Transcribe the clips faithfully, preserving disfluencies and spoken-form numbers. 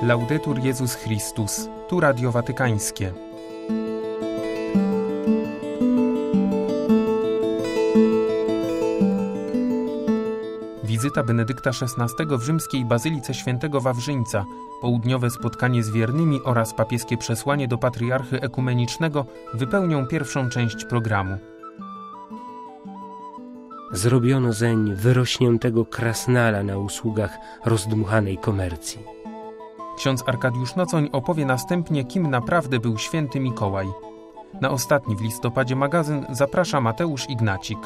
Laudetur Jezus Chrystus. Tu Radio Watykańskie. Wizyta Benedykta szesnastego w rzymskiej bazylice świętego Wawrzyńca, południowe spotkanie z wiernymi oraz papieskie przesłanie do patriarchy ekumenicznego wypełnią pierwszą część programu. Zrobiono zeń wyrośniętego krasnala na usługach rozdmuchanej komercji. Ksiądz Arkadiusz Nocoń opowie następnie, kim naprawdę był święty Mikołaj. Na ostatni w listopadzie magazyn zaprasza Mateusz Ignacik.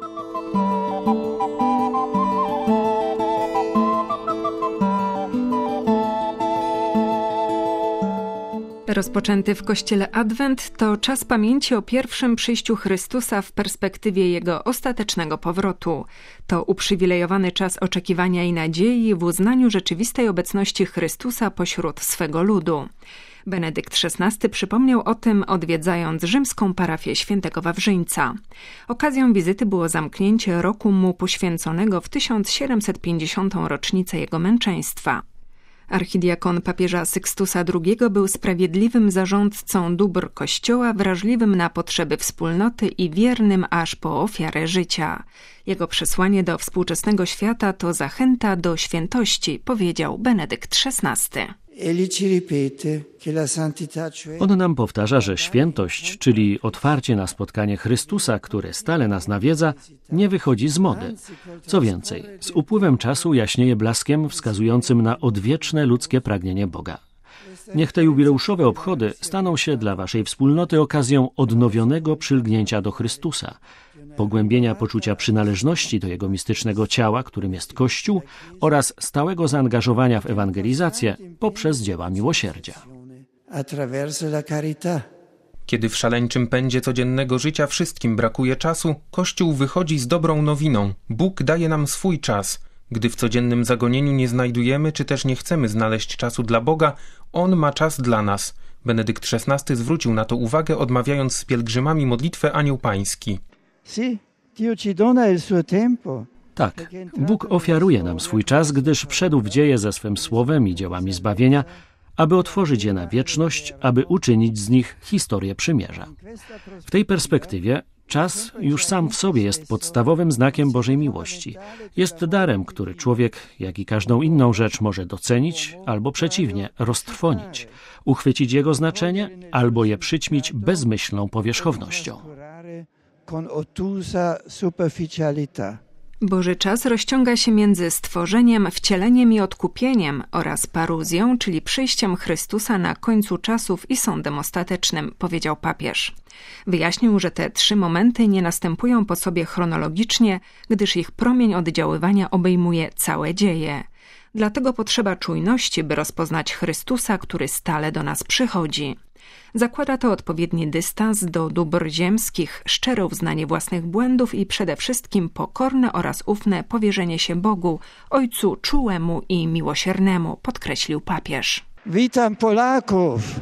Rozpoczęty w Kościele Adwent to czas pamięci o pierwszym przyjściu Chrystusa w perspektywie Jego ostatecznego powrotu. To uprzywilejowany czas oczekiwania i nadziei w uznaniu rzeczywistej obecności Chrystusa pośród swego ludu. Benedykt szesnasty przypomniał o tym, odwiedzając rzymską parafię świętego Wawrzyńca. Okazją wizyty było zamknięcie roku mu poświęconego w tysiąc siedemset pięćdziesiątą rocznicę jego męczeństwa. Archidiakon papieża Sykstusa drugiego był sprawiedliwym zarządcą dóbr Kościoła, wrażliwym na potrzeby wspólnoty i wiernym aż po ofiarę życia. Jego przesłanie do współczesnego świata to zachęta do świętości, powiedział Benedykt szesnasty. On nam powtarza, że świętość, czyli otwarcie na spotkanie Chrystusa, które stale nas nawiedza, nie wychodzi z mody. Co więcej, z upływem czasu jaśnieje blaskiem wskazującym na odwieczne ludzkie pragnienie Boga. Niech te jubileuszowe obchody staną się dla waszej wspólnoty okazją odnowionego przylgnięcia do Chrystusa, pogłębienia poczucia przynależności do Jego mistycznego ciała, którym jest Kościół, oraz stałego zaangażowania w ewangelizację poprzez dzieła miłosierdzia. Kiedy w szaleńczym pędzie codziennego życia wszystkim brakuje czasu, Kościół wychodzi z dobrą nowiną. Bóg daje nam swój czas. Gdy w codziennym zagonieniu nie znajdujemy, czy też nie chcemy znaleźć czasu dla Boga, On ma czas dla nas. Benedykt szesnasty zwrócił na to uwagę, odmawiając z pielgrzymami modlitwę Anioł Pański. Tak, Bóg ofiaruje nam swój czas, gdyż wszedł w dzieje ze swym słowem i dziełami zbawienia, aby otworzyć je na wieczność, aby uczynić z nich historię przymierza. W tej perspektywie czas już sam w sobie jest podstawowym znakiem Bożej miłości. Jest darem, który człowiek, jak i każdą inną rzecz, może docenić albo przeciwnie, roztrwonić, uchwycić jego znaczenie albo je przyćmić bezmyślną powierzchownością. Boży czas rozciąga się między stworzeniem, wcieleniem i odkupieniem oraz paruzją, czyli przyjściem Chrystusa na końcu czasów i sądem ostatecznym, powiedział papież. Wyjaśnił, że te trzy momenty nie następują po sobie chronologicznie, gdyż ich promień oddziaływania obejmuje całe dzieje. Dlatego potrzeba czujności, by rozpoznać Chrystusa, który stale do nas przychodzi. Zakłada to odpowiedni dystans do dóbr ziemskich, szczere uznanie własnych błędów i przede wszystkim pokorne oraz ufne powierzenie się Bogu, Ojcu czułemu i miłosiernemu, podkreślił papież. Witam Polaków!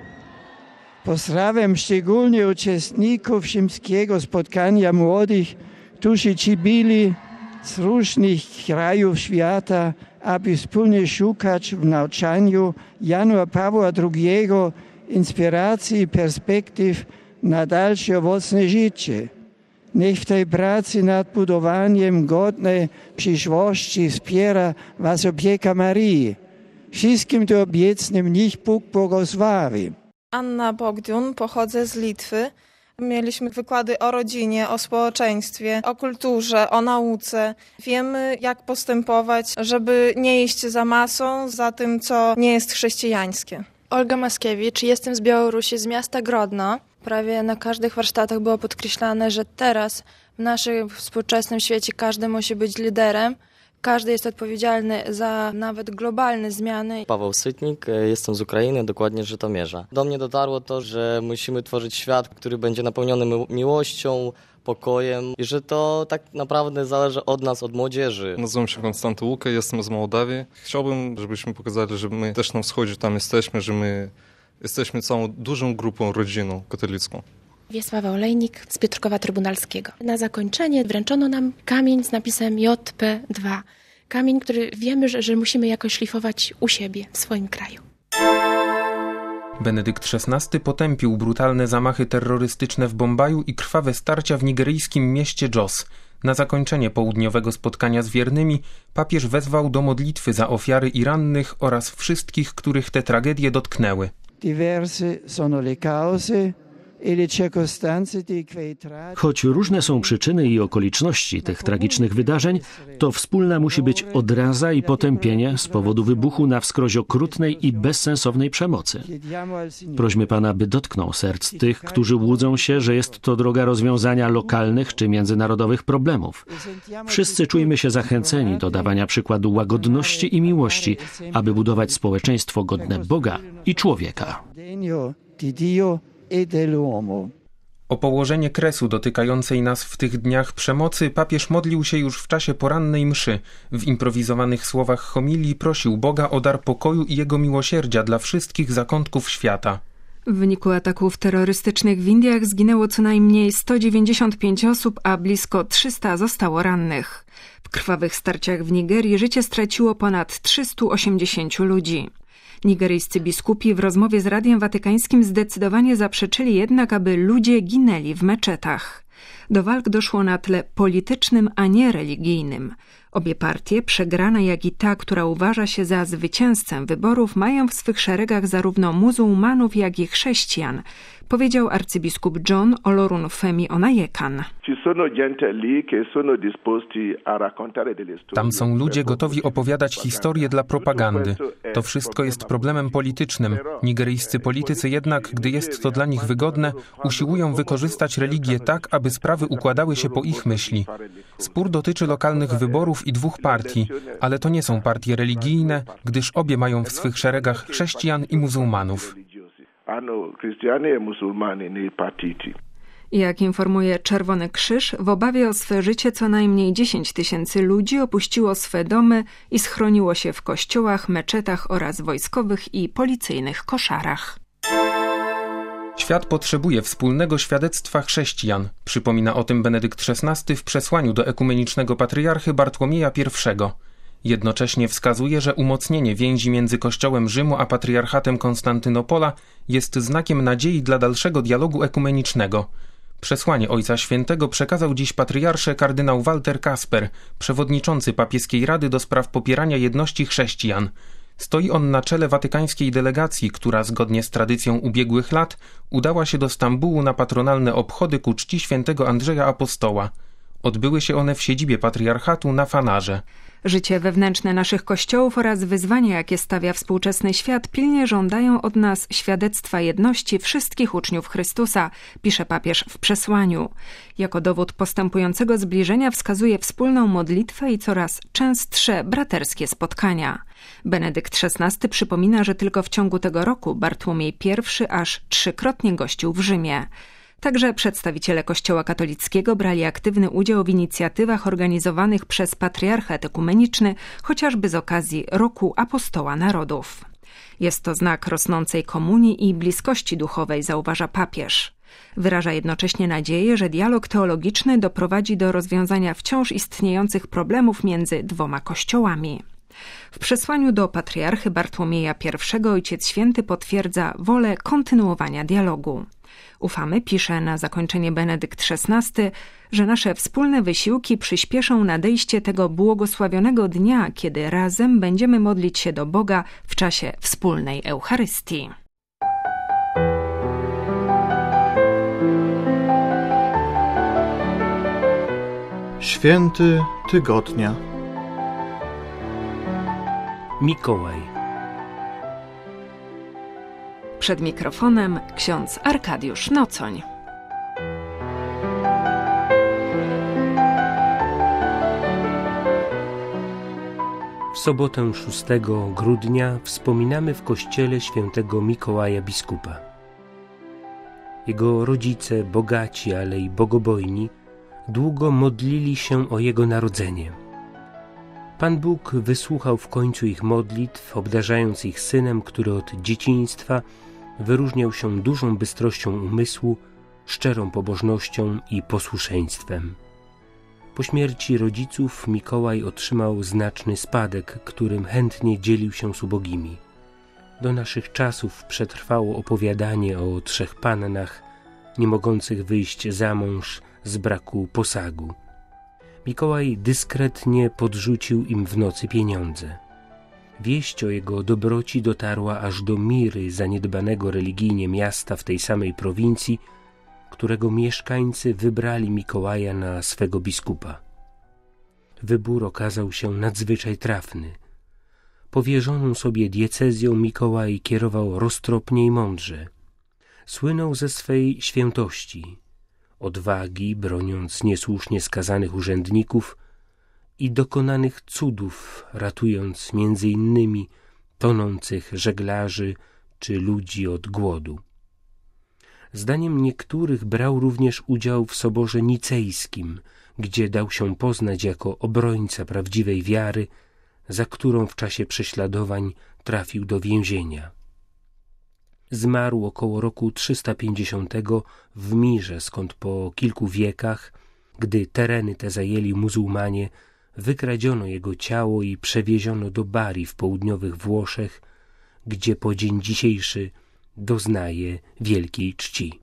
Pozdrawiam szczególnie uczestników rzymskiego spotkania młodych, którzy byli z różnych krajów świata, aby wspólnie szukać w nauczaniu Jana Pawła drugiego inspiracji i perspektyw na dalsze owocne życie. Niech w tej pracy nad budowaniem godnej przyszłości wspiera was opieka Maryi. Wszystkim to obiecnym niech Bóg błogosławi. Anna Bogdiun, pochodzę z Litwy. Mieliśmy wykłady o rodzinie, o społeczeństwie, o kulturze, o nauce. Wiemy, jak postępować, żeby nie iść za masą, za tym, co nie jest chrześcijańskie. Olga Maskiewicz, jestem z Białorusi, z miasta Grodno. Prawie na każdych warsztatach było podkreślane, że teraz w naszym współczesnym świecie każdy musi być liderem. Każdy jest odpowiedzialny za nawet globalne zmiany. Paweł Sytnik, jestem z Ukrainy, dokładnie z Żytomierza. Do mnie dotarło to, że musimy tworzyć świat, który będzie napełniony miłością, pokojem i że to tak naprawdę zależy od nas, od młodzieży. Nazywam się Konstanty Łuka, jestem z Mołdawii. Chciałbym, żebyśmy pokazali, że my też na wschodzie tam jesteśmy, że my jesteśmy całą dużą grupą, rodziną katolicką. Wiesława Olejnik z Piotrkowa Trybunalskiego. Na zakończenie wręczono nam kamień z napisem J P dwa. Kamień, który wiemy, że, że musimy jakoś szlifować u siebie, w swoim kraju. Benedykt szesnasty potępił brutalne zamachy terrorystyczne w Bombaju i krwawe starcia w nigeryjskim mieście Jos. Na zakończenie południowego spotkania z wiernymi papież wezwał do modlitwy za ofiary i rannych oraz wszystkich, których te tragedie dotknęły. Diverse sono le cause. Choć różne są przyczyny i okoliczności tych tragicznych wydarzeń, to wspólna musi być odraza i potępienie z powodu wybuchu na wskroś okrutnej i bezsensownej przemocy. Prośmy Pana, by dotknął serc tych, którzy łudzą się, że jest to droga rozwiązania lokalnych czy międzynarodowych problemów. Wszyscy czujmy się zachęceni do dawania przykładu łagodności i miłości, aby budować społeczeństwo godne Boga i człowieka. O położenie kresu dotykającej nas w tych dniach przemocy papież modlił się już w czasie porannej mszy. W improwizowanych słowach homilii prosił Boga o dar pokoju i Jego miłosierdzia dla wszystkich zakątków świata. W wyniku ataków terrorystycznych w Indiach zginęło co najmniej sto dziewięćdziesiąt pięć osób, a blisko trzysta zostało rannych. W krwawych starciach w Nigerii życie straciło ponad trzystu osiemdziesięciu ludzi. Nigeryjscy biskupi w rozmowie z Radiem Watykańskim zdecydowanie zaprzeczyli jednak, aby ludzie ginęli w meczetach. Do walk doszło na tle politycznym, a nie religijnym. Obie partie, przegrana jak i ta, która uważa się za zwycięzcę wyborów, mają w swych szeregach zarówno muzułmanów, jak i chrześcijan, powiedział arcybiskup John Olorunfemi Onayekan. Tam są ludzie gotowi opowiadać historie dla propagandy. To wszystko jest problemem politycznym. Nigeryjscy politycy jednak, gdy jest to dla nich wygodne, usiłują wykorzystać religię tak, aby sprawy układały się po ich myśli. Spór dotyczy lokalnych wyborów i dwóch partii, ale to nie są partie religijne, gdyż obie mają w swych szeregach chrześcijan i muzułmanów. Jak informuje Czerwony Krzyż, w obawie o swe życie co najmniej dziesięć tysięcy ludzi opuściło swe domy i schroniło się w kościołach, meczetach oraz wojskowych i policyjnych koszarach. Świat potrzebuje wspólnego świadectwa chrześcijan. Przypomina o tym Benedykt szesnasty w przesłaniu do ekumenicznego patriarchy Bartłomieja pierwszego. Jednocześnie wskazuje, że umocnienie więzi między Kościołem Rzymu a patriarchatem Konstantynopola jest znakiem nadziei dla dalszego dialogu ekumenicznego. Przesłanie Ojca Świętego przekazał dziś patriarsze kardynał Walter Kasper, przewodniczący papieskiej Rady do spraw popierania jedności chrześcijan. Stoi on na czele watykańskiej delegacji, która zgodnie z tradycją ubiegłych lat udała się do Stambułu na patronalne obchody ku czci świętego Andrzeja Apostoła. Odbyły się one w siedzibie patriarchatu na Fanarze. Życie wewnętrzne naszych kościołów oraz wyzwania, jakie stawia współczesny świat, pilnie żądają od nas świadectwa jedności wszystkich uczniów Chrystusa, pisze papież w przesłaniu. Jako dowód postępującego zbliżenia wskazuje wspólną modlitwę i coraz częstsze braterskie spotkania. Benedykt szesnasty przypomina, że tylko w ciągu tego roku Bartłomiej pierwszy aż trzykrotnie gościł w Rzymie. Także przedstawiciele Kościoła katolickiego brali aktywny udział w inicjatywach organizowanych przez Patriarchat Ekumeniczny, chociażby z okazji Roku Apostoła Narodów. Jest to znak rosnącej komunii i bliskości duchowej, zauważa papież. Wyraża jednocześnie nadzieję, że dialog teologiczny doprowadzi do rozwiązania wciąż istniejących problemów między dwoma kościołami. W przesłaniu do patriarchy Bartłomieja pierwszego Ojciec Święty potwierdza wolę kontynuowania dialogu. Ufamy, pisze na zakończenie Benedykt szesnasty, że nasze wspólne wysiłki przyspieszą nadejście tego błogosławionego dnia, kiedy razem będziemy modlić się do Boga w czasie wspólnej Eucharystii. Święty tygodnia. Mikołaj. Przed mikrofonem ksiądz Arkadiusz Nocoń. W sobotę szóstego grudnia wspominamy w kościele świętego Mikołaja biskupa. Jego rodzice, bogaci, ale i bogobojni, długo modlili się o jego narodzenie. Pan Bóg wysłuchał w końcu ich modlitw, obdarzając ich synem, który od dzieciństwa wyróżniał się dużą bystrością umysłu, szczerą pobożnością i posłuszeństwem. Po śmierci rodziców Mikołaj otrzymał znaczny spadek, którym chętnie dzielił się z ubogimi. Do naszych czasów przetrwało opowiadanie o trzech pannach, nie mogących wyjść za mąż z braku posagu. Mikołaj dyskretnie podrzucił im w nocy pieniądze. Wieść o jego dobroci dotarła aż do Miry, zaniedbanego religijnie miasta w tej samej prowincji, którego mieszkańcy wybrali Mikołaja na swego biskupa. Wybór okazał się nadzwyczaj trafny. Powierzoną sobie diecezją Mikołaj kierował roztropnie i mądrze. Słynął ze swej świętości, odwagi, broniąc niesłusznie skazanych urzędników i dokonanych cudów, ratując między innymi tonących żeglarzy czy ludzi od głodu. Zdaniem niektórych brał również udział w Soborze Nicejskim, gdzie dał się poznać jako obrońca prawdziwej wiary, za którą w czasie prześladowań trafił do więzienia. Zmarł około roku trzysta pięćdziesiątego w Mirze, skąd po kilku wiekach, gdy tereny te zajęli muzułmanie, wykradziono jego ciało i przewieziono do Bari w południowych Włoszech, gdzie po dzień dzisiejszy doznaje wielkiej czci.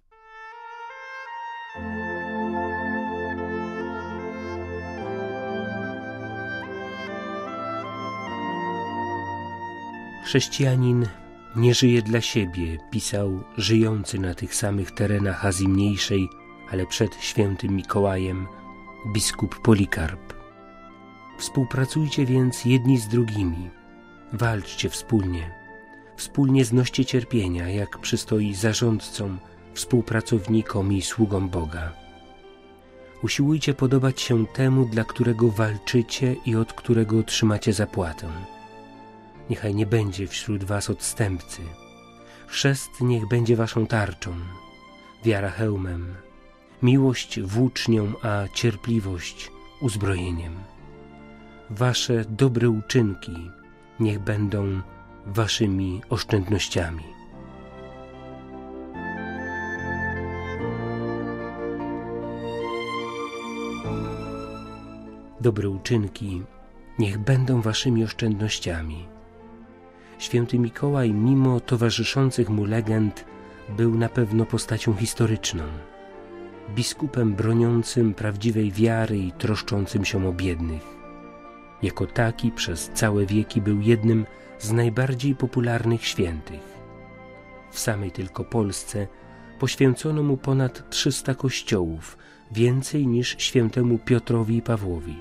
Chrześcijanin nie żyje dla siebie, pisał żyjący na tych samych terenach Azji Mniejszej, ale przed świętym Mikołajem, biskup Polikarp. Współpracujcie więc jedni z drugimi, walczcie wspólnie, wspólnie znoście cierpienia, jak przystoi zarządcom, współpracownikom i sługom Boga. Usiłujcie podobać się temu, dla którego walczycie i od którego otrzymacie zapłatę. Niechaj nie będzie wśród was odstępcy. Chrzest niech będzie waszą tarczą, wiara hełmem, miłość włócznią, a cierpliwość uzbrojeniem. Wasze dobre uczynki niech będą waszymi oszczędnościami. Dobre uczynki niech będą waszymi oszczędnościami. Święty Mikołaj, mimo towarzyszących mu legend, był na pewno postacią historyczną, biskupem broniącym prawdziwej wiary i troszczącym się o biednych. Jako taki przez całe wieki był jednym z najbardziej popularnych świętych. W samej tylko Polsce poświęcono mu ponad trzysta kościołów, więcej niż świętemu Piotrowi i Pawłowi.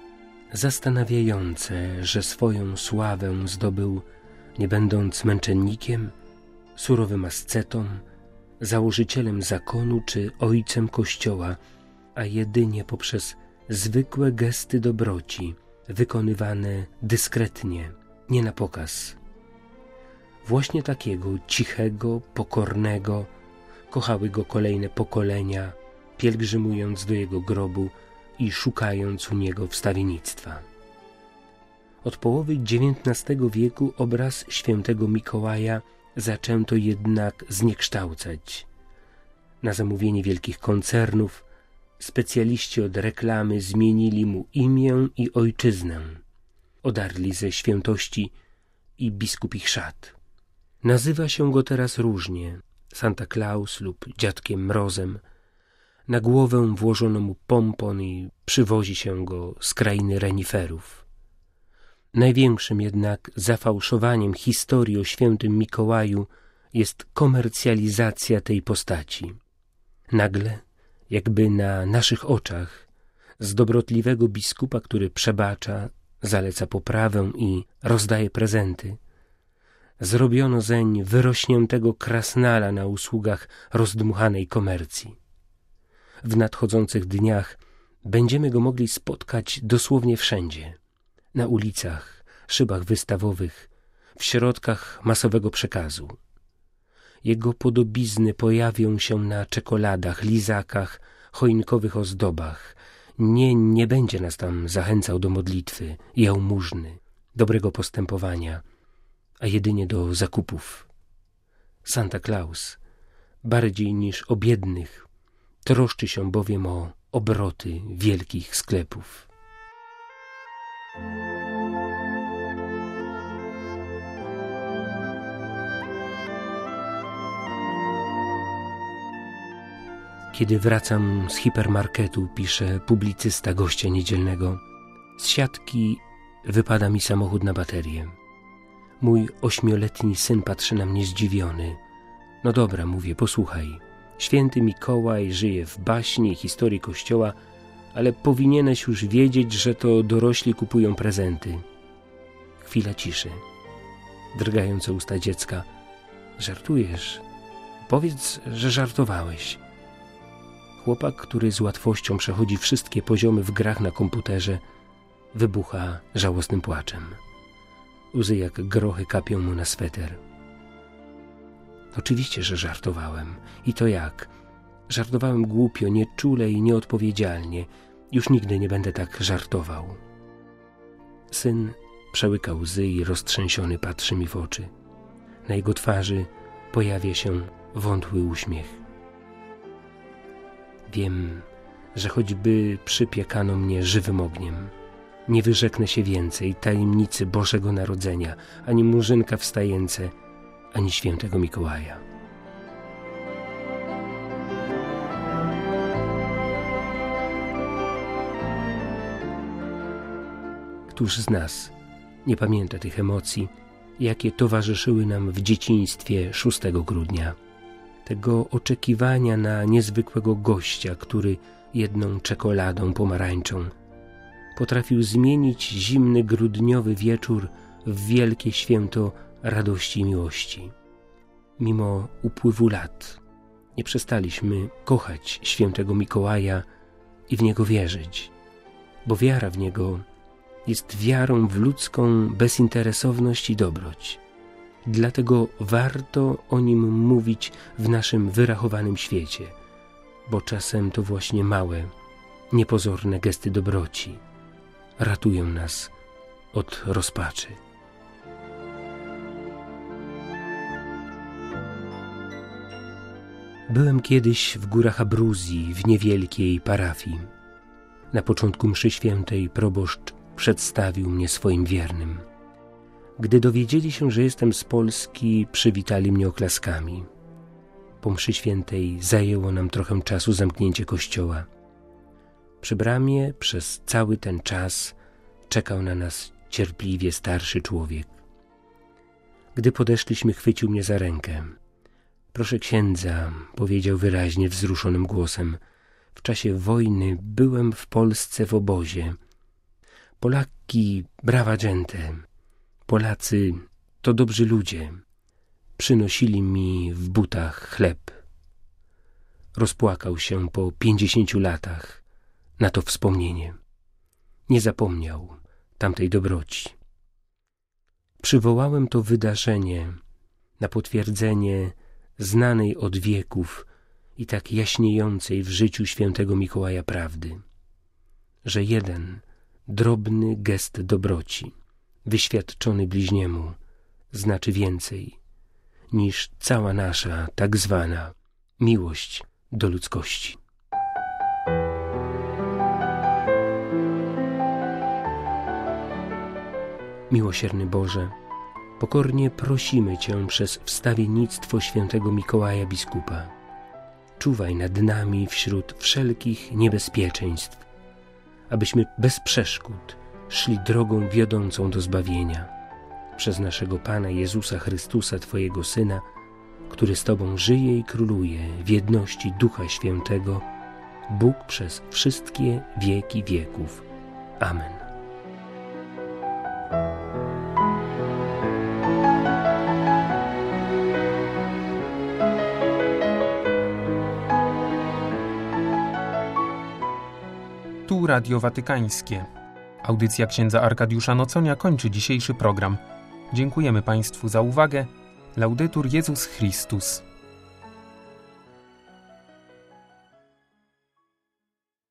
Zastanawiające, że swoją sławę zdobył nie będąc męczennikiem, surowym ascetą, założycielem zakonu czy ojcem Kościoła, a jedynie poprzez zwykłe gesty dobroci, wykonywane dyskretnie, nie na pokaz. Właśnie takiego cichego, pokornego kochały go kolejne pokolenia, pielgrzymując do jego grobu i szukając u niego wstawiennictwa. Od połowy dziewiętnastego wieku obraz świętego Mikołaja zaczęto jednak zniekształcać. Na zamówienie wielkich koncernów specjaliści od reklamy zmienili mu imię i ojczyznę. Odarli ze świętości i biskupich szat. Nazywa się go teraz różnie, Santa Claus lub Dziadkiem Mrozem. Na głowę włożono mu pompon i przywozi się go z krainy reniferów. Największym jednak zafałszowaniem historii o świętym Mikołaju jest komercjalizacja tej postaci. Nagle, jakby na naszych oczach, z dobrotliwego biskupa, który przebacza, zaleca poprawę i rozdaje prezenty, zrobiono zeń wyrośniętego krasnala na usługach rozdmuchanej komercji. W nadchodzących dniach będziemy go mogli spotkać dosłownie wszędzie. Na ulicach, szybach wystawowych, w środkach masowego przekazu. Jego podobizny pojawią się na czekoladach, lizakach, choinkowych ozdobach. Nie, nie będzie nas tam zachęcał do modlitwy, jałmużny, dobrego postępowania, a jedynie do zakupów. Santa Claus, bardziej niż o biednych, troszczy się bowiem o obroty wielkich sklepów. Kiedy wracam z hipermarketu, pisze publicysta gościa niedzielnego, z siatki wypada mi samochód na baterię. Mój ośmioletni syn patrzy na mnie zdziwiony. No dobra, mówię, posłuchaj. Święty Mikołaj żyje w baśni i historii Kościoła, ale powinieneś już wiedzieć, że to dorośli kupują prezenty. Chwila ciszy. Drgające usta dziecka. Żartujesz? Powiedz, że żartowałeś. Chłopak, który z łatwością przechodzi wszystkie poziomy w grach na komputerze, wybucha żałosnym płaczem. Łzy jak grochy kapią mu na sweter. Oczywiście, że żartowałem. I to jak? Żartowałem głupio, nieczule i nieodpowiedzialnie. Już nigdy nie będę tak żartował. Syn przełyka łzy i roztrzęsiony patrzy mi w oczy. Na jego twarzy pojawia się wątły uśmiech. Wiem, że choćby przypiekano mnie żywym ogniem, nie wyrzeknę się więcej tajemnicy Bożego Narodzenia, ani murzynka wstające, ani świętego Mikołaja. Któż z nas nie pamięta tych emocji, jakie towarzyszyły nam w dzieciństwie szóstego grudnia? Tego oczekiwania na niezwykłego gościa, który jedną czekoladą pomarańczą potrafił zmienić zimny grudniowy wieczór w wielkie święto radości i miłości. Mimo upływu lat nie przestaliśmy kochać świętego Mikołaja i w niego wierzyć, bo wiara w niego jest wiarą w ludzką bezinteresowność i dobroć. Dlatego warto o nim mówić w naszym wyrachowanym świecie, bo czasem to właśnie małe, niepozorne gesty dobroci ratują nas od rozpaczy. Byłem kiedyś w górach Abruzji, w niewielkiej parafii. Na początku mszy świętej proboszcz przedstawił mnie swoim wiernym. Gdy dowiedzieli się, że jestem z Polski, przywitali mnie oklaskami. Po mszy świętej zajęło nam trochę czasu zamknięcie kościoła. Przy bramie przez cały ten czas czekał na nas cierpliwie starszy człowiek. Gdy podeszliśmy, chwycił mnie za rękę. Proszę księdza, powiedział wyraźnie wzruszonym głosem, w czasie wojny byłem w Polsce w obozie. Polaki, brawa gente, Polacy to dobrzy ludzie. Przynosili mi w butach chleb. Rozpłakał się po pięćdziesięciu latach na to wspomnienie. Nie zapomniał tamtej dobroci. Przywołałem to wydarzenie na potwierdzenie znanej od wieków i tak jaśniejącej w życiu świętego Mikołaja prawdy, że jeden drobny gest dobroci wyświadczony bliźniemu znaczy więcej niż cała nasza tak zwana miłość do ludzkości. Miłosierny Boże, pokornie prosimy Cię przez wstawiennictwo świętego Mikołaja biskupa. Czuwaj nad nami wśród wszelkich niebezpieczeństw, abyśmy bez przeszkód szli drogą wiodącą do zbawienia. Przez naszego Pana Jezusa Chrystusa, Twojego Syna, który z Tobą żyje i króluje w jedności Ducha Świętego, Bóg przez wszystkie wieki wieków. Amen. Tu Radio Watykańskie. Audycja księdza Arkadiusza Noconia kończy dzisiejszy program. Dziękujemy Państwu za uwagę. Laudetur Jezus Chrystus.